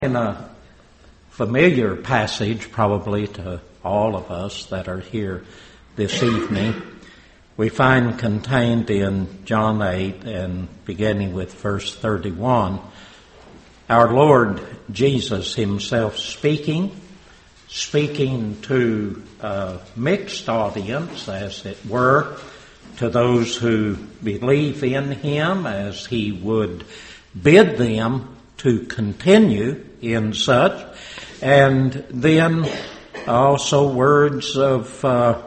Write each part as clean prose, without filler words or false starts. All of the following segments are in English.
In a familiar passage, probably to all of us that are here this evening, we find contained in John 8 and beginning with verse 31, our Lord Jesus himself speaking to a mixed audience, as it were, to those who believe in him, as he would bid them to continue in such, and then also words of,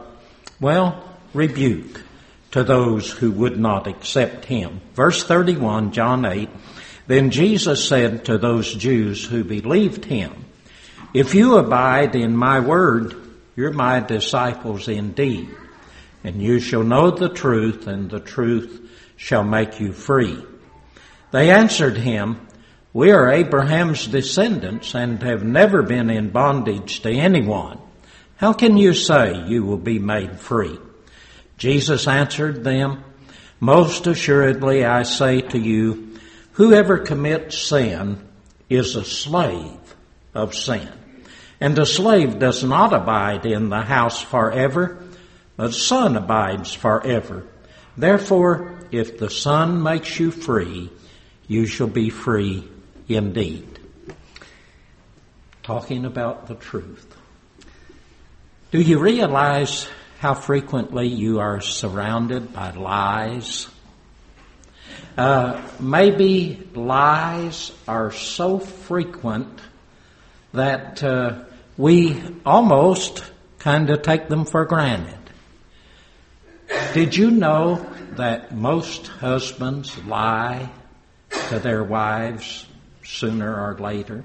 rebuke to those who would not accept him. Verse 31, John 8, then Jesus said to those Jews who believed him, if you abide in my word, you're my disciples indeed, and you shall know the truth, and the truth shall make you free. They answered him, we are Abraham's descendants and have never been in bondage to anyone. How can you say you will be made free? Jesus answered them, most assuredly I say to you, whoever commits sin is a slave of sin. And a slave does not abide in the house forever, but the Son abides forever. Therefore, if the Son makes you free, you shall be free indeed. Talking about the truth. Do you realize how frequently you are surrounded by lies? Maybe lies are so frequent that we almost kind of take them for granted. Did you know that most husbands lie to their wives sooner or later?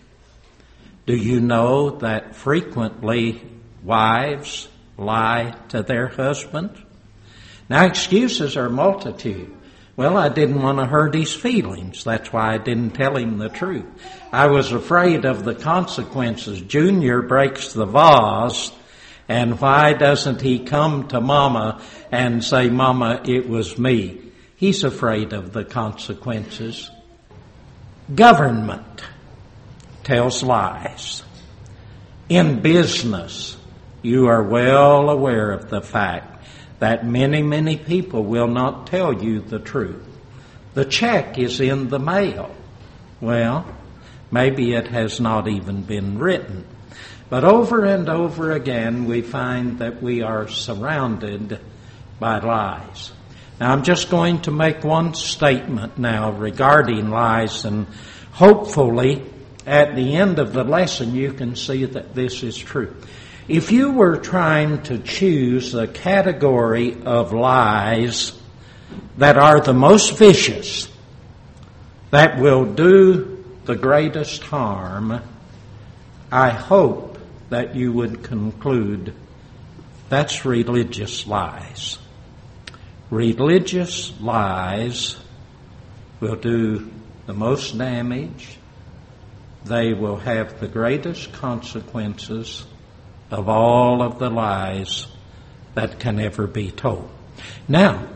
Do you know that frequently wives lie to their husbands? Now, excuses are multitude. Well, I didn't want to hurt his feelings. That's why I didn't tell him the truth. I was afraid of the consequences. Junior breaks the vase, and why doesn't he come to Mama and say, Mama, it was me? He's afraid of the consequences. Government tells lies. In business, you are well aware of the fact that many people will not tell you the truth. The check is in the mail. Well, maybe it has not even been written. But over and over again, we find that we are surrounded by lies. Now, I'm just going to make one statement now regarding lies, and hopefully at the end of the lesson you can see that this is true. If you were trying to choose a category of lies that are the most vicious, that will do the greatest harm, I hope that you would conclude that's religious lies. Religious lies will do the most damage. They will have the greatest consequences of all of the lies that can ever be told. Now,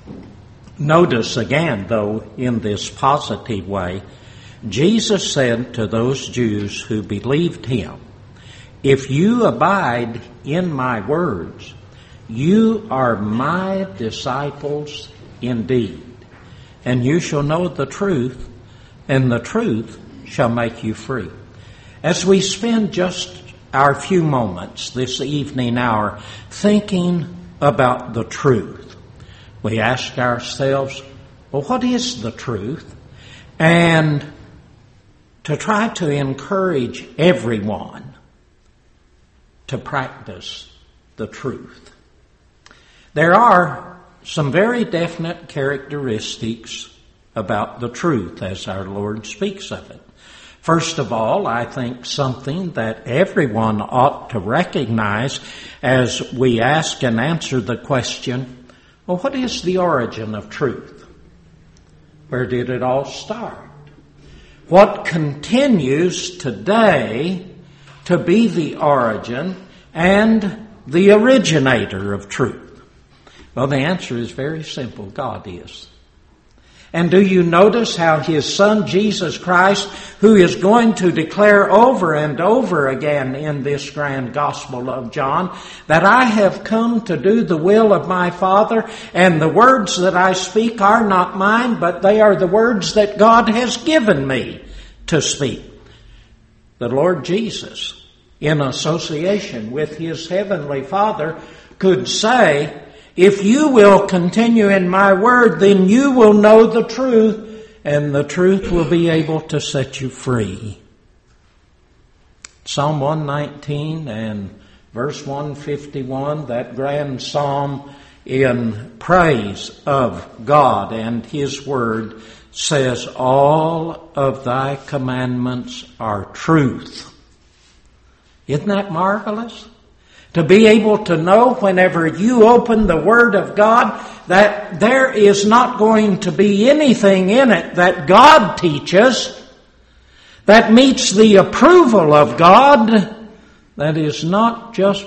notice again, though, in this positive way, Jesus said to those Jews who believed him, if you abide in my words, you are my disciples indeed, and you shall know the truth, and the truth shall make you free. As we spend just our few moments this evening hour thinking about the truth, we ask ourselves, well, what is the truth? And to try to encourage everyone to practice the truth. There are some very definite characteristics about the truth as our Lord speaks of it. First of all, I think something that everyone ought to recognize as we ask and answer the question, well, what is the origin of truth? Where did it all start? What continues today to be the origin and the originator of truth? Well, the answer is very simple. God is. And do you notice how His Son, Jesus Christ, who is going to declare over and over again in this grand Gospel of John, that I have come to do the will of my Father, and the words that I speak are not mine, but they are the words that God has given me to speak. The Lord Jesus, in association with His Heavenly Father, could say, if you will continue in my word, then you will know the truth, and the truth will be able to set you free. Psalm 119 and verse 151, that grand psalm in praise of God and His word, says, all of thy commandments are truth. Isn't that marvelous? To be able to know whenever you open the Word of God that there is not going to be anything in it that God teaches that meets the approval of God that is not just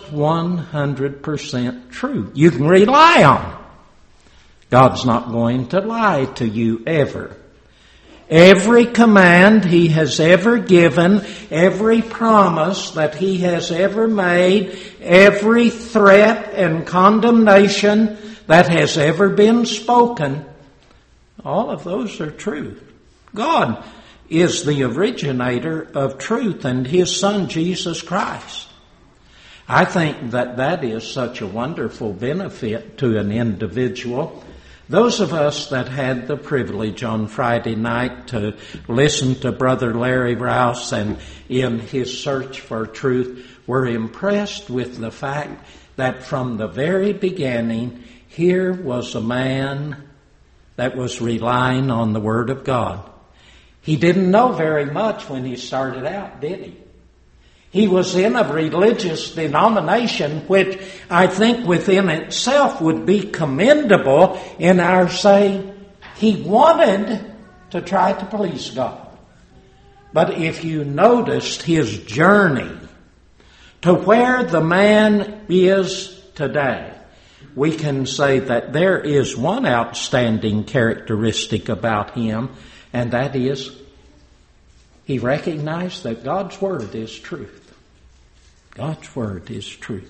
100% true. You can rely on. God's not going to lie to you ever. Every command He has ever given, every promise that He has ever made, every threat and condemnation that has ever been spoken, all of those are true. God is the originator of truth and His Son, Jesus Christ. I think that that is such a wonderful benefit to an individual. Those of us that had the privilege on Friday night to listen to Brother Larry Rouse and in his search for truth were impressed with the fact that from the very beginning, here was a man that was relying on the Word of God. He didn't know very much when he started out, did he? He was in a religious denomination which I think within itself would be commendable in our saying he wanted to try to please God. But if you noticed his journey to where the man is today, we can say that there is one outstanding characteristic about him, and that is he recognized that God's Word is truth. God's Word is truth.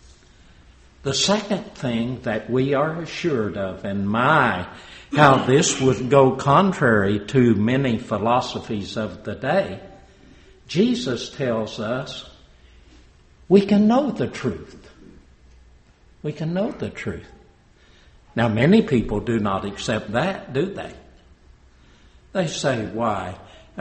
The second thing that we are assured of, and how this would go contrary to many philosophies of the day, Jesus tells us we can know the truth. We can know the truth. Now, many people do not accept that, do they? They say, why?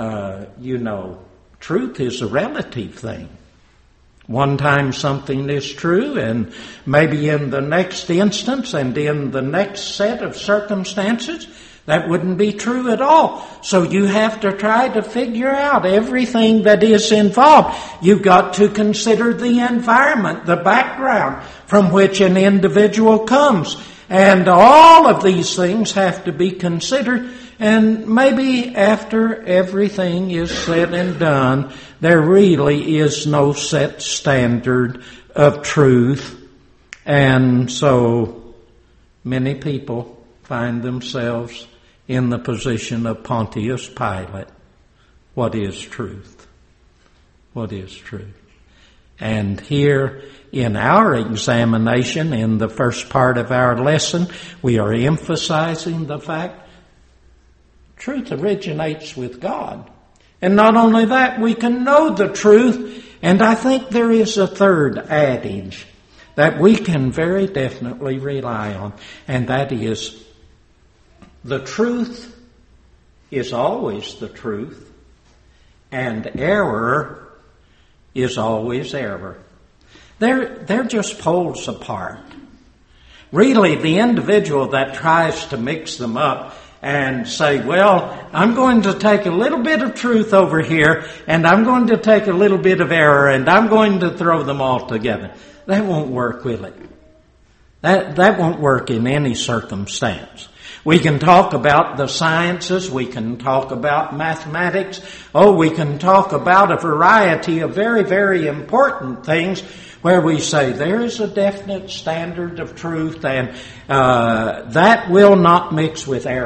Truth is a relative thing. One time something is true, and maybe in the next instance and in the next set of circumstances, that wouldn't be true at all. So you have to try to figure out everything that is involved. You've got to consider the environment, the background from which an individual comes. And all of these things have to be considered. And maybe after everything is said and done, there really is no set standard of truth. And so many people find themselves in the position of Pontius Pilate. What is truth? What is truth? And here in our examination, in the first part of our lesson, we are emphasizing the fact truth originates with God. And not only that, we can know the truth. And I think there is a third adage that we can very definitely rely on. And that is, the truth is always the truth, and error is always error. They're just poles apart. Really, the individual that tries to mix them up and say, well, I'm going to take a little bit of truth over here, and I'm going to take a little bit of error, and I'm going to throw them all together. That won't work, will it? That won't work in any circumstance. We can talk about the sciences, we can talk about mathematics, we can talk about a variety of very, very important things where we say there is a definite standard of truth and that will not mix with error.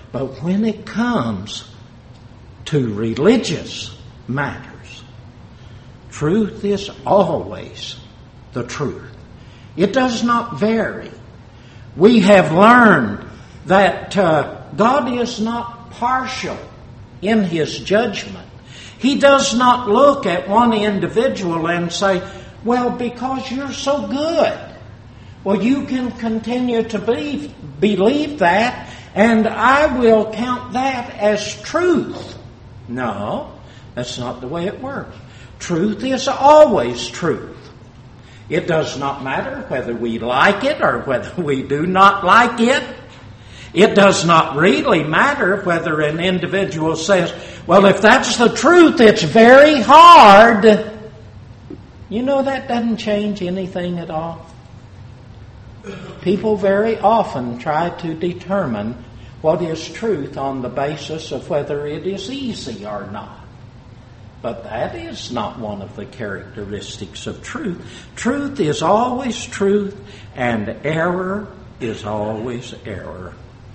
But when it comes to religious matters, truth is always the truth. It does not vary. We have learned that God is not partial in His judgment. He does not look at one individual and say, well, because you're so good, well, you can continue to believe that, and I will count that as truth. No, that's not the way it works. Truth is always truth. It does not matter whether we like it or whether we do not like it. It does not really matter whether an individual says, well, if that's the truth, it's very hard. You know, that doesn't change anything at all. People very often try to determine what is truth on the basis of whether it is easy or not. But that is not one of the characteristics of truth. Truth is always truth, and error is always error.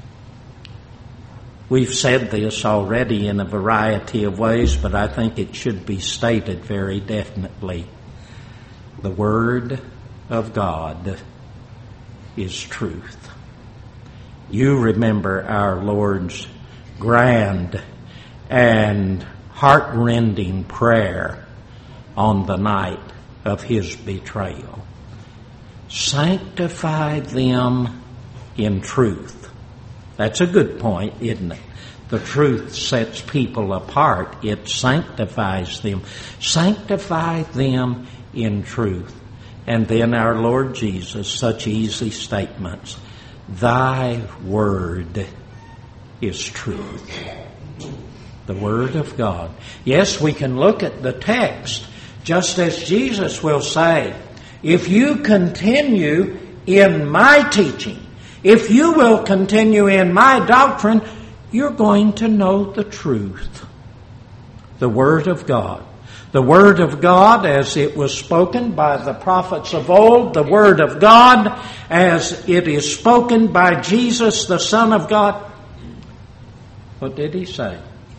We've said this already in a variety of ways, but I think it should be stated very definitely. The Word of God is truth. You remember our Lord's grand and heart-rending prayer on the night of His betrayal. Sanctify them in truth. That's a good point, isn't it? The truth sets people apart. It sanctifies them. Sanctify them in truth. And then our Lord Jesus, such easy statements. Thy word is truth. The Word of God. Yes, we can look at the text, just as Jesus will say, if you continue in my teaching, if you will continue in my doctrine, you're going to know the truth. The Word of God. The Word of God as it was spoken by the prophets of old. The Word of God as it is spoken by Jesus, the Son of God. What did He say?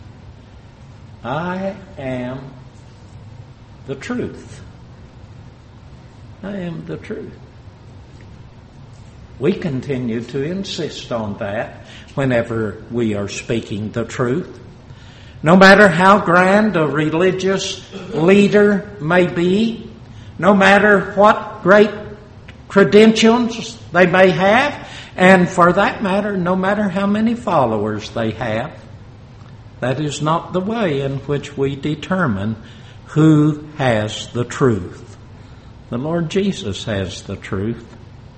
I am the truth. I am the truth. We continue to insist on that whenever we are speaking the truth. No matter how grand a religious leader may be, no matter what great credentials they may have, and for that matter, no matter how many followers they have, that is not the way in which we determine who has the truth. The Lord Jesus has the truth.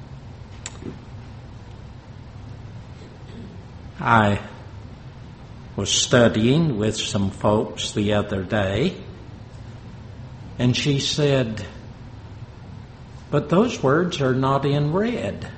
I was studying with some folks the other day, and she said, but those words are not in red.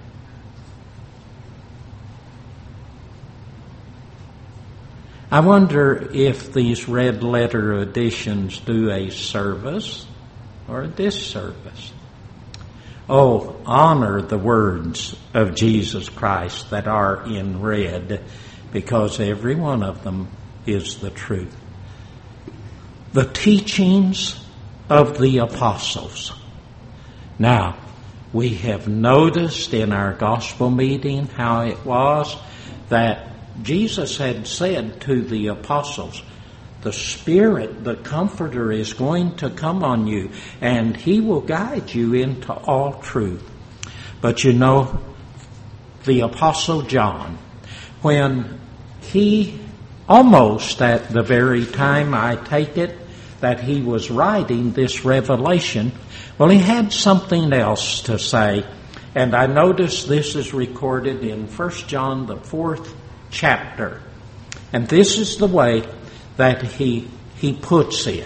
I wonder if these red letter editions do a service or a disservice. Oh, honor the words of Jesus Christ that are in red, because every one of them is the truth. The teachings of the apostles. Now, we have noticed in our gospel meeting how it was that Jesus had said to the apostles, the Spirit, the Comforter, is going to come on you, and He will guide you into all truth. But you know, the Apostle John, when he, almost at the very time I take it, that he was writing this revelation, well, he had something else to say. And I notice this is recorded in 1 John, the 4th chapter. And this is the way that he puts it.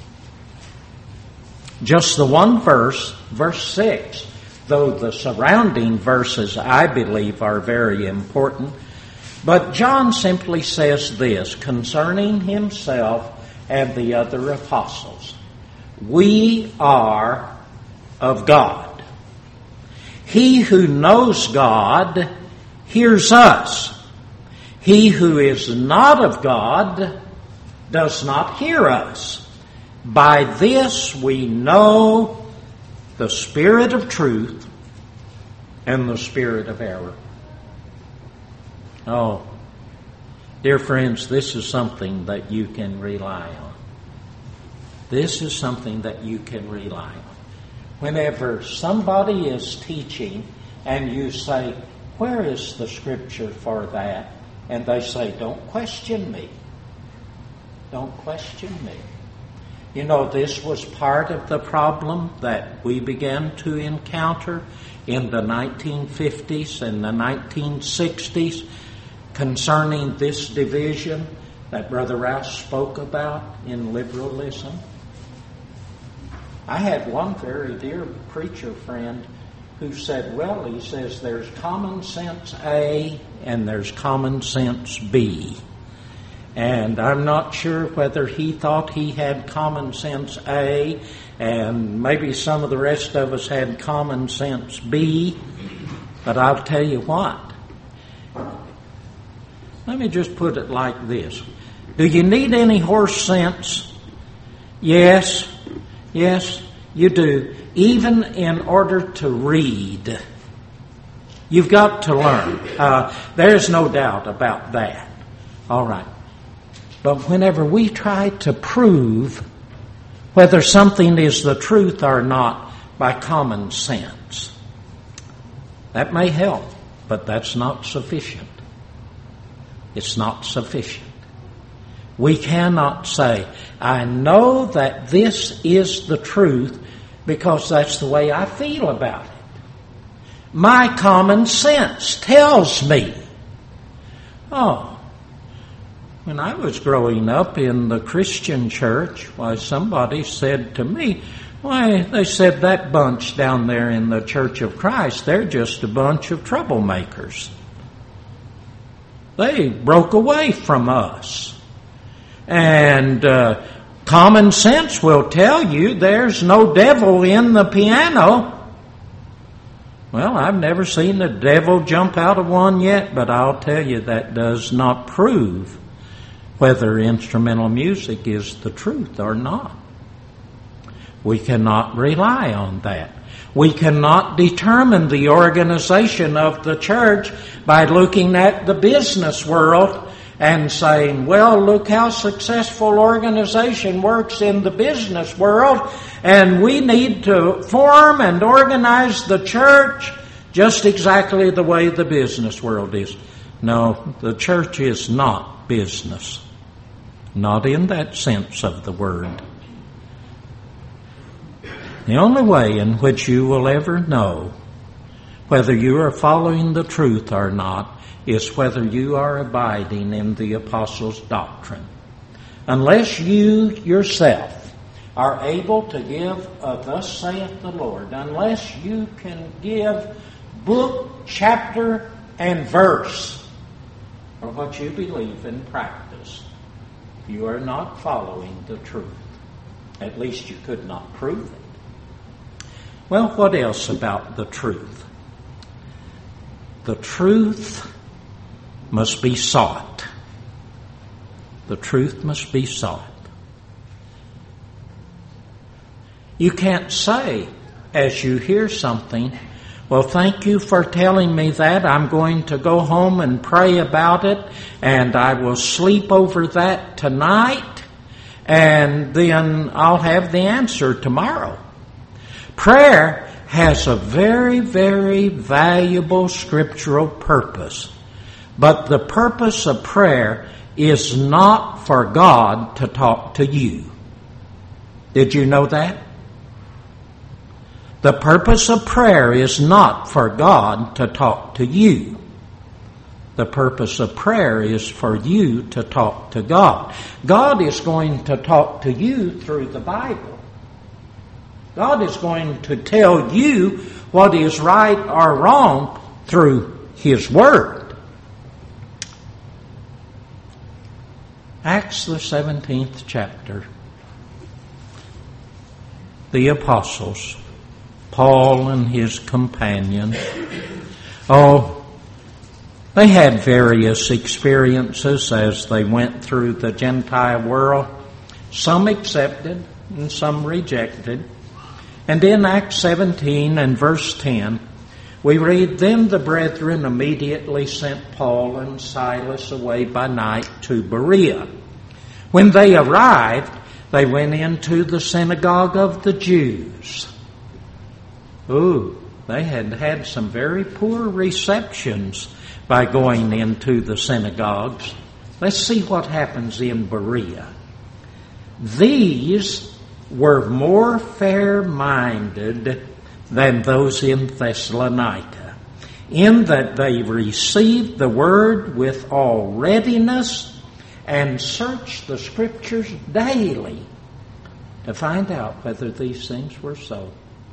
Just the one verse, verse 6, though the surrounding verses, I believe, are very important. But John simply says this concerning himself and the other apostles. We are of God. He who knows God hears us. He who is not of God does not hear us. By this we know the spirit of truth and the spirit of error. Oh, dear friends, this is something that you can rely on. This is something that you can rely on. Whenever somebody is teaching and you say, where is the scripture for that? And they say, don't question me. Don't question me. You know, this was part of the problem that we began to encounter in the 1950s and the 1960s concerning this division that Brother Rouse spoke about in liberalism. I had one very dear preacher friend who said, well, he says, there's common sense A and there's common sense B. And I'm not sure whether he thought he had common sense A and maybe some of the rest of us had common sense B. But I'll tell you what. Let me just put it like this. Do you need any horse sense? Yes. Yes, you do. Even in order to read. You've got to learn. There's no doubt about that. All right. But whenever we try to prove whether something is the truth or not by common sense, that may help, but that's not sufficient. It's not sufficient. We cannot say, I know that this is the truth because that's the way I feel about it. My common sense tells me. Oh, when I was growing up in the Christian church, why, somebody said to me, why, they said that bunch down there in the Church of Christ, they're just a bunch of troublemakers. They broke away from us. And common sense will tell you there's no devil in the piano. Well, I've never seen the devil jump out of one yet, but I'll tell you that does not prove whether instrumental music is the truth or not. We cannot rely on that. We cannot determine the organization of the church by looking at the business world and saying, well, look how successful organization works in the business world, and we need to form and organize the church just exactly the way the business world is. No, the church is not business. Not in that sense of the word. The only way in which you will ever know whether you are following the truth or not is whether you are abiding in the apostles' doctrine. Unless you yourself are able to give a thus saith the Lord, unless you can give book, chapter, and verse for what you believe in practice, you are not following the truth. At least you could not prove it. Well, what else about the truth? The truth must be sought. The truth must be sought. You can't say, as you hear something, well, thank you for telling me that. I'm going to go home and pray about it, and I will sleep over that tonight, and then I'll have the answer tomorrow. Prayer has a very, very valuable scriptural purpose. But the purpose of prayer is not for God to talk to you. Did you know that? The purpose of prayer is not for God to talk to you. The purpose of prayer is for you to talk to God. God is going to talk to you through the Bible. God is going to tell you what is right or wrong through His Word. Acts the 17th chapter. The apostles, Paul and his companion. Oh, They had various experiences as they went through the Gentile world. Some accepted and some rejected. And in Acts 17 and verse 10, we read, "Then the brethren immediately sent Paul and Silas away by night to Berea. When they arrived, they went into the synagogue of the Jews." Ooh, they had had some very poor receptions by going into the synagogues. Let's see what happens in Berea. "These were more fair-minded than those in Thessalonica, in that they received the word with all readiness and searched the Scriptures daily to find out whether these things were so."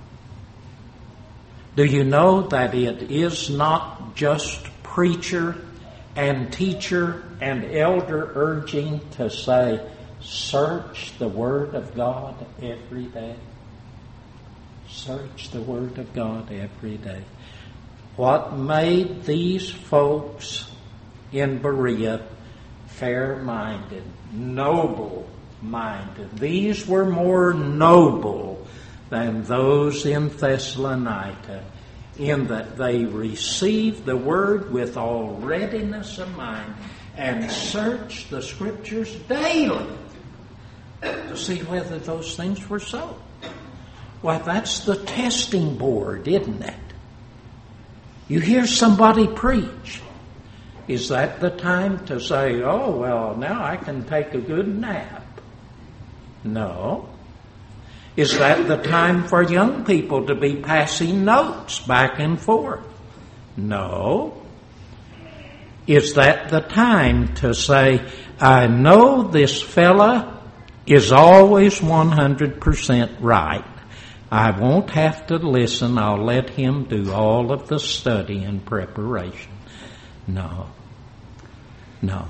Do you know that it is not just preacher and teacher and elder urging to say, search the Word of God every day? Search the Word of God every day. What made these folks in Berea fair-minded, noble-minded? These were more noble than those in Thessalonica, in that they received the Word with all readiness of mind and searched the Scriptures daily to see whether those things were so. Why, that's the testing board, isn't it? You hear somebody preach. Is that the time to say, oh, well, now I can take a good nap? No. Is that the time for young people to be passing notes back and forth? No. Is that the time to say, I know this fella is always 100% right. I won't have to listen. I'll let him do all of the study and preparation. No. No.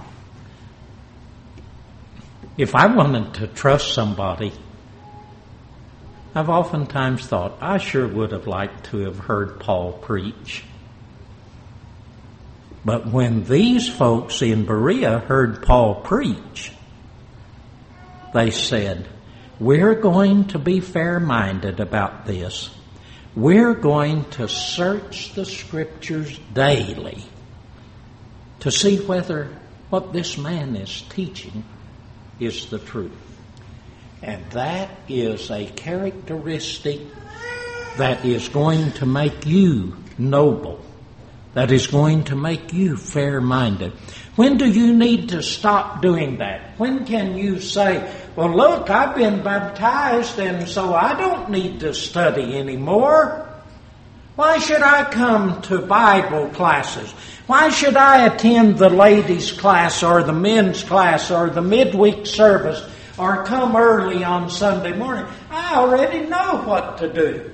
If I wanted to trust somebody, I've oftentimes thought, I sure would have liked to have heard Paul preach. But when these folks in Berea heard Paul preach, they said, we're going to be fair-minded about this. We're going to search the Scriptures daily to see whether what this man is teaching is the truth. And that is a characteristic that is going to make you noble, that is going to make you fair-minded. When do you need to stop doing that? When can you say, well, look, I've been baptized and so I don't need to study anymore. Why should I come to Bible classes? Why should I attend the ladies' class or the men's class or the midweek service or come early on Sunday morning? I already know what to do.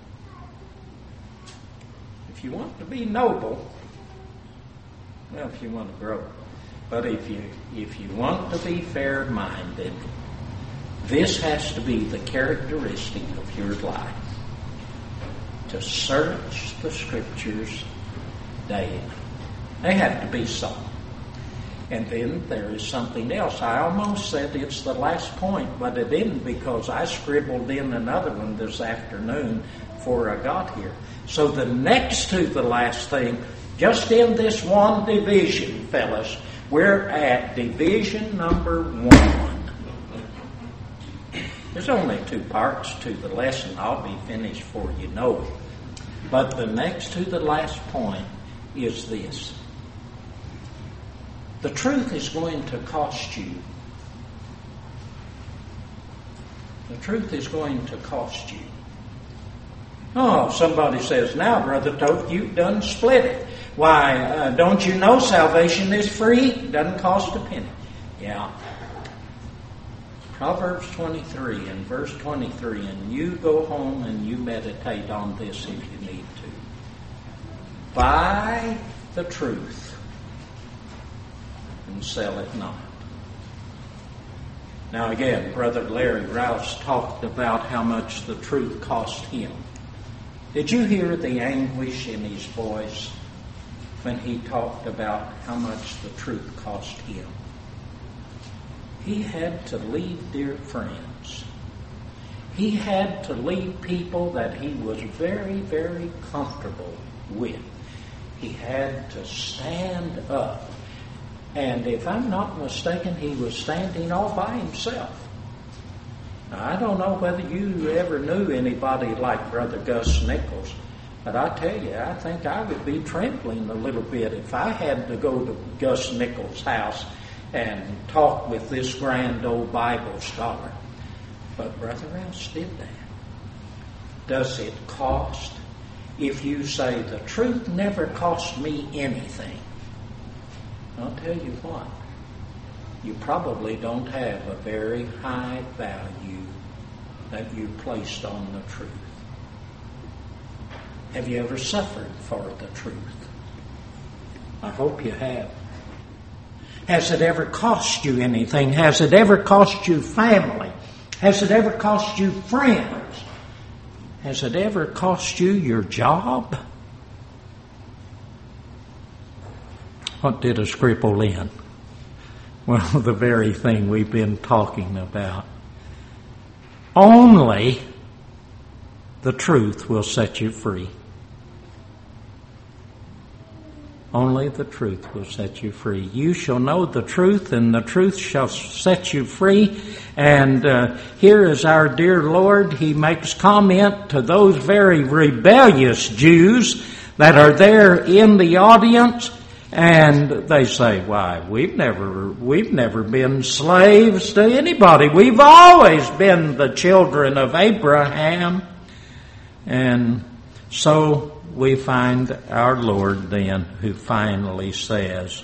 If you want to be noble, well, if you want to grow, but if you want to be fair-minded, this has to be the characteristic of your life. To search the Scriptures daily. They have to be so. And then there is something else. I almost said it's the last point, but it didn't, because I scribbled in another one this afternoon before I got here. So the next to the last thing, just in this one division, fellas, we're at division number 1. There's only 2 parts to the lesson. I'll be finished before you know it. But the next to the last point is this. The truth is going to cost you. The truth is going to cost you. Oh, somebody says, now, Brother Toth, you've done split it. Why, don't you know salvation is free? It doesn't cost a penny. Yeah. Proverbs 23 and verse 23, and you go home and you meditate on this if you need to. Buy the truth and sell it not. Now again, Brother Larry Rouse talked about how much the truth cost him. Did you hear the anguish in his voice? when he talked about how much the truth cost him. He had to leave dear friends. He had to leave people that he was very, very comfortable with. He had to stand up. And if I'm not mistaken, he was standing all by himself. Now, I don't know whether you ever knew anybody like Brother Gus Nichols, but I tell you, I think I would be trembling a little bit if I had to go to Gus Nichols' house and talk with this grand old Bible scholar. But Brother Rouse did that. Does it cost? If you say, the truth never cost me anything, I'll tell you what, you probably don't have a very high value that you placed on the truth. Have you ever suffered for the truth? I hope you have. Has it ever cost you anything? Has it ever cost you family? Has it ever cost you friends? Has it ever cost you your job? What did a cripple in? Well, the very thing we've been talking about. Only the truth will set you free. Only the truth will set you free. You shall know the truth, and the truth shall set you free. And here is our dear Lord. He makes comment to those very rebellious Jews that are there in the audience. And they say, why, we've never been slaves to anybody. We've always been the children of Abraham. And so we find our Lord then, who finally says,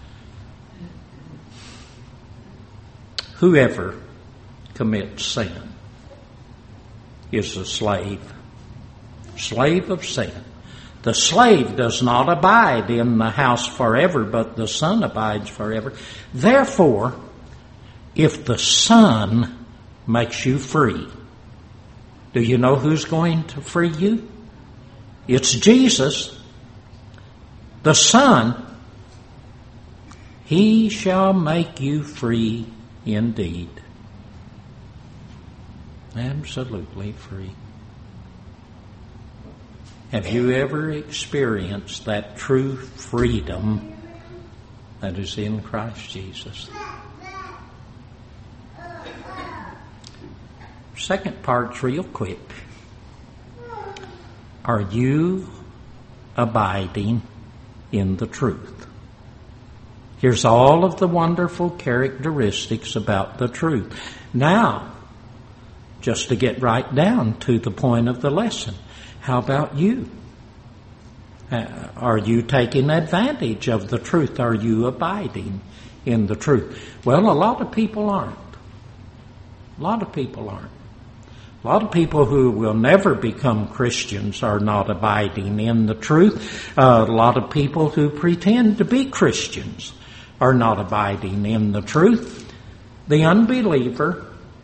whoever commits sin is a slave of sin. The slave does not abide in the house forever, but the Son abides forever. Therefore, if the Son makes you free, do you know who's going to free you? It's Jesus, the Son. He shall make you free indeed. Absolutely free. Have you ever experienced that true freedom that is in Christ Jesus? Second part's real quick. Are you abiding in the truth? Here's all of the wonderful characteristics about the truth. Now, just to get right down to the point of the lesson, how about you? Are you taking advantage of the truth? Are you abiding in the truth? Well, a lot of people aren't. A lot of people aren't. A lot of people who will never become Christians are not abiding in the truth. A lot of people who pretend to be Christians are not abiding in the truth. The unbeliever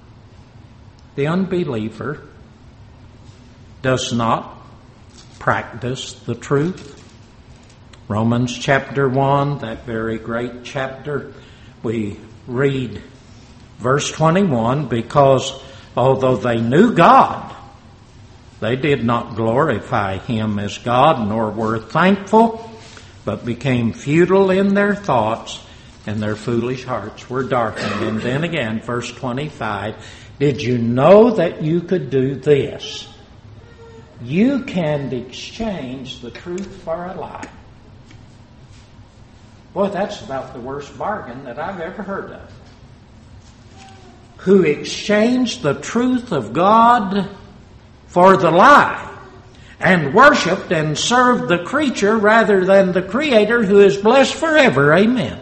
does not practice the truth. Romans chapter 1, that very great chapter, we read verse 21, because although they knew God, they did not glorify Him as God, nor were thankful, but became futile in their thoughts, and their foolish hearts were darkened. And then again, verse 25, did you know that you could do this? You can exchange the truth for a lie. Boy, that's about the worst bargain that I've ever heard of. Who exchanged the truth of God for the lie, and worshipped and served the creature rather than the Creator, who is blessed forever. Amen.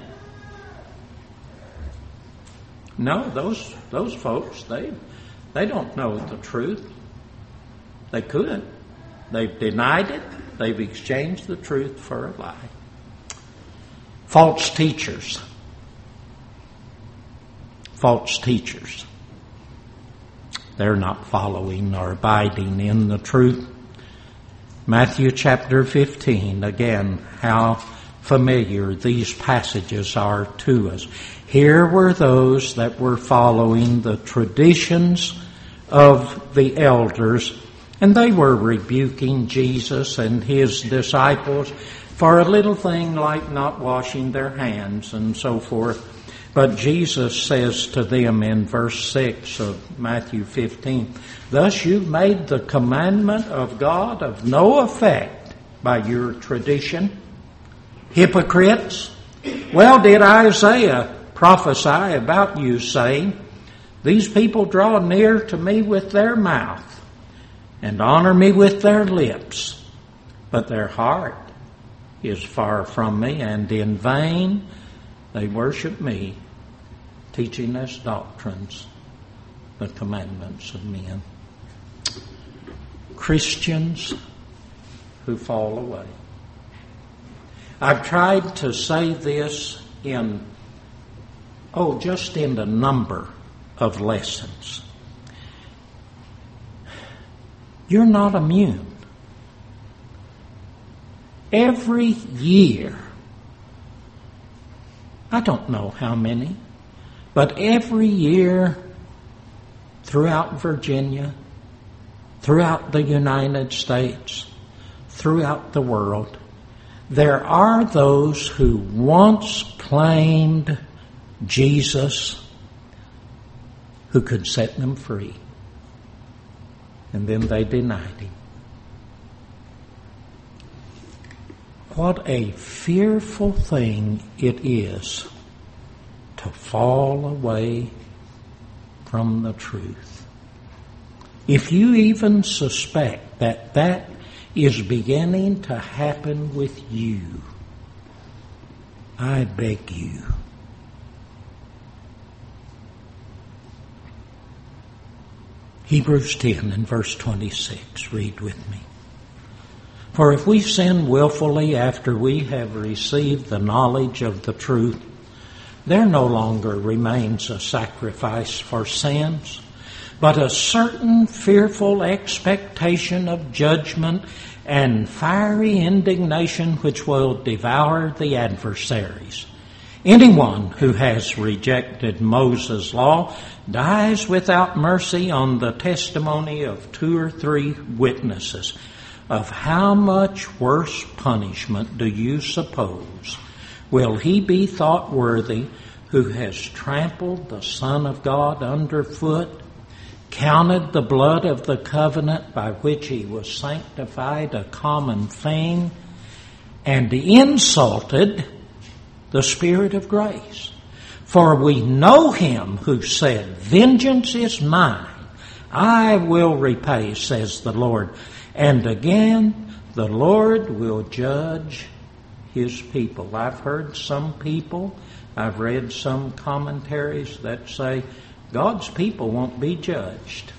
No, those folks, they don't know the truth. They could. They've denied it. They've exchanged the truth for a lie. False teachers. False teachers. They're not following or abiding in the truth. Matthew chapter 15, again, how familiar these passages are to us. Here were those that were following the traditions of the elders, and they were rebuking Jesus and his disciples for a little thing like not washing their hands and so forth. But Jesus says to them in verse 6 of Matthew 15, "Thus you've made the commandment of God of no effect by your tradition. Hypocrites! Well did Isaiah prophesy about you, saying, These people draw near to me with their mouth and honor me with their lips, but their heart is far from me, and in vain they worship me, teaching as doctrines the commandments of men." Christians who fall away. I've tried to say this just in a number of lessons. You're not immune. Every year, I don't know how many, but every year throughout Virginia, throughout the United States, throughout the world, there are those who once claimed Jesus who could set them free, and then they denied him. What a fearful thing it is to fall away from the truth. If you even suspect that that is beginning to happen with you, I beg you, Hebrews 10 and verse 26, read with me. "For if we sin willfully after we have received the knowledge of the truth, there no longer remains a sacrifice for sins, but a certain fearful expectation of judgment and fiery indignation which will devour the adversaries. Anyone who has rejected Moses' law dies without mercy on the testimony of 2 or 3 witnesses. Of how much worse punishment do you suppose will he be thought worthy who has trampled the Son of God underfoot, counted the blood of the covenant by which he was sanctified a common thing, and insulted the Spirit of grace? For we know him who said, Vengeance is mine, I will repay, says the Lord. And again, the Lord will judge his people." I've heard some people, I've read some commentaries that say God's people won't be judged.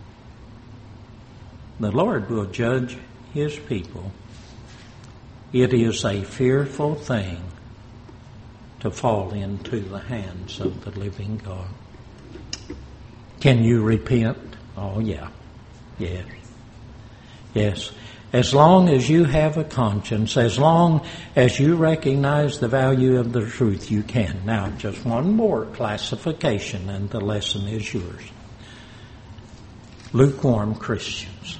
The Lord will judge his people. It is a fearful thing to fall into the hands of the living God. Can you repent? Oh, yeah. Yes. Yes. As long as you have a conscience, as long as you recognize the value of the truth, you can. Now, just one more classification and the lesson is yours. Lukewarm Christians.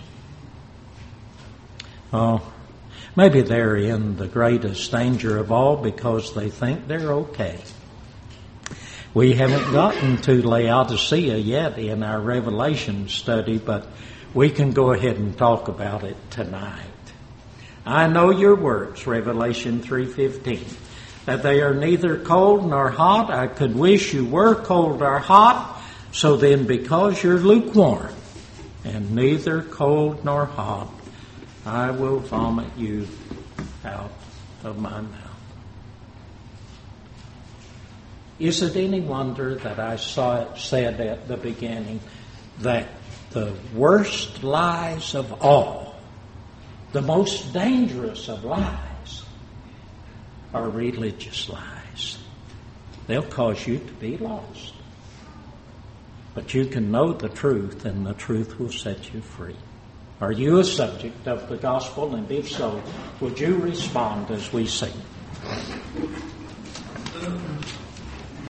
Oh, maybe they're in the greatest danger of all because they think they're okay. We haven't gotten to Laodicea yet in our Revelation study, but we can go ahead and talk about it tonight. I know your works, Revelation 3:15, that they are neither cold nor hot. I could wish you were cold or hot. So then, because you're lukewarm and neither cold nor hot, I will vomit you out of my mouth. Is it any wonder that I said at the beginning that the worst lies of all, the most dangerous of lies, are religious lies? They'll cause you to be lost. But you can know the truth, and the truth will set you free. Are you a subject of the gospel? And if so, would you respond as we sing?